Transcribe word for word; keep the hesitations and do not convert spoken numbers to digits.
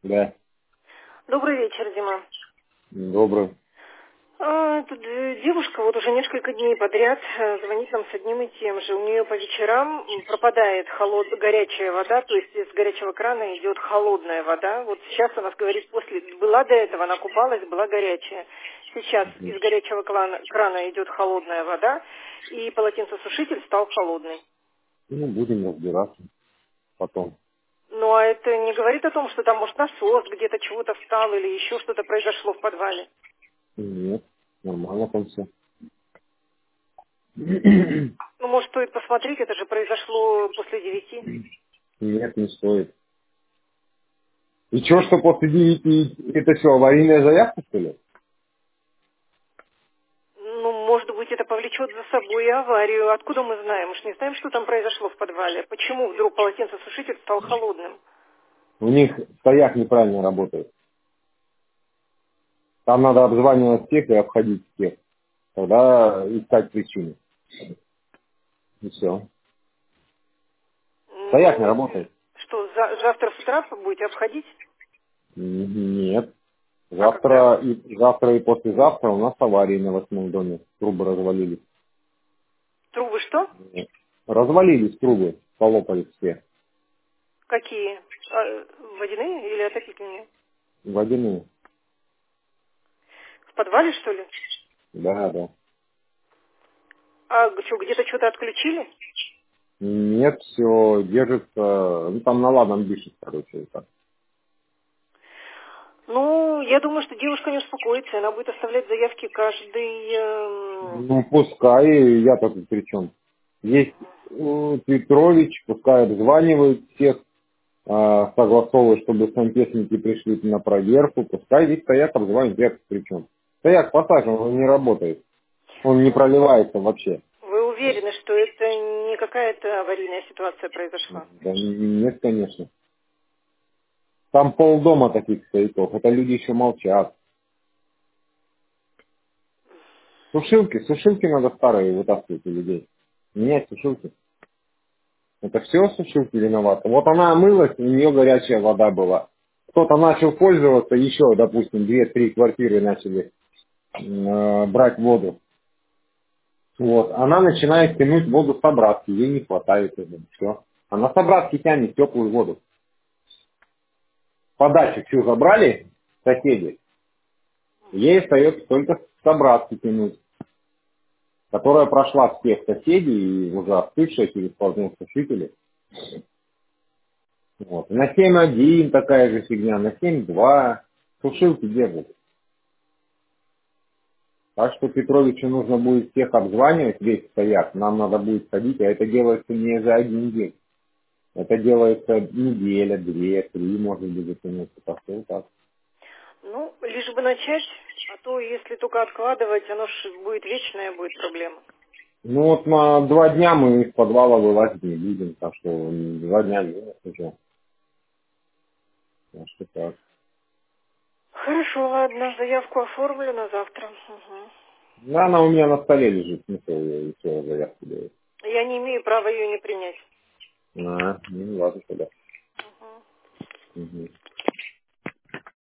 Да. Добрый вечер, Дима. Добрый. А, тут э, девушка вот уже несколько дней подряд э, звонит нам с одним и тем же. У нее по вечерам м, пропадает холод... горячая вода, то есть из горячего крана идет холодная вода. Вот сейчас она говорит, после была до этого, она купалась, была горячая. Сейчас Мгм. из горячего крана, крана идет холодная вода, и полотенцесушитель стал холодный. Ну, будем разбираться потом. Ну а это не говорит о том, что там, может, насос где-то чего-то встал или еще что-то произошло в подвале? Нет, нормально там все. Ну, может, стоит посмотреть, это же произошло после девяти. Нет, не стоит. И что, что после девяти, это все, аварийная заявка, что ли? Ну, может быть, это повлечет за собой и аварию. Откуда мы знаем? Мы же не знаем, что там произошло в подвале. Почему вдруг полотенцесушитель стал холодным? У них стояк неправильно работает. Там надо обзванивать всех и обходить всех. Тогда искать причины. И все. Стояк не Ну, работает. что, за- завтра с утра будете обходить? Н- Нет. А когда? Завтра и, завтра и послезавтра у нас аварии на восьмом доме. Трубы развалились. Трубы что? Нет. Развалились трубы, полопались все. Какие? А, водяные или отопительные? Водяные. В подвале, что ли? Да, да. А что, где-то что-то отключили? Нет, все держится, ну там на ладном дышит, короче, и так. Ну, я думаю, что девушка не успокоится. Она будет оставлять заявки каждый... эм, Ну, пускай, я тут при чем. Есть э, Петрович, пускай обзванивает всех, э, согласовывает, чтобы сантехники пришли на проверку, пускай весь стояк обзванивает, я тут при чем. Стояк посажен, он не работает, он не проливается вообще. Вы уверены, что это не какая-то аварийная ситуация произошла? Да нет, конечно. Там полдома таких стояков, это люди еще молчат. Сушилки, сушилки надо старые вытаскивать у людей. Менять сушилки. Это все сушилки виноваты. Вот она омылась, у нее горячая вода была. Кто-то начал пользоваться, еще, допустим, две-три квартиры начали э, брать воду. Вот. Она начинает тянуть воду с обратки, ей не хватает этого. Все. Она с обратки тянет теплую воду. Подачу всю забрали соседи. Ей остается только с обратки тянуть, которая прошла всех соседей и уже остывшая через ползунсушители. Вот. На семь один такая же фигня, на семь два сушилки держат. Так что Петровичу нужно будет всех обзванивать, весь стояк, нам надо будет ходить, а это делается не за один день. Это делается неделя, две, три, может быть, затянуться, так что вот так. Ну, лишь бы начать, а то если только откладывать, оно ж будет вечная будет проблема. Ну вот на два дня мы из подвала вылазить не будем, так что м, два дня нет уже. Так что так. Хорошо, ладно, заявку оформлю на завтра. Мгм. Да, она у меня на столе лежит, смысл ее еще заявку делать. Я не имею права ее не принять. А, ну ладно тогда. Мгм. Мгм.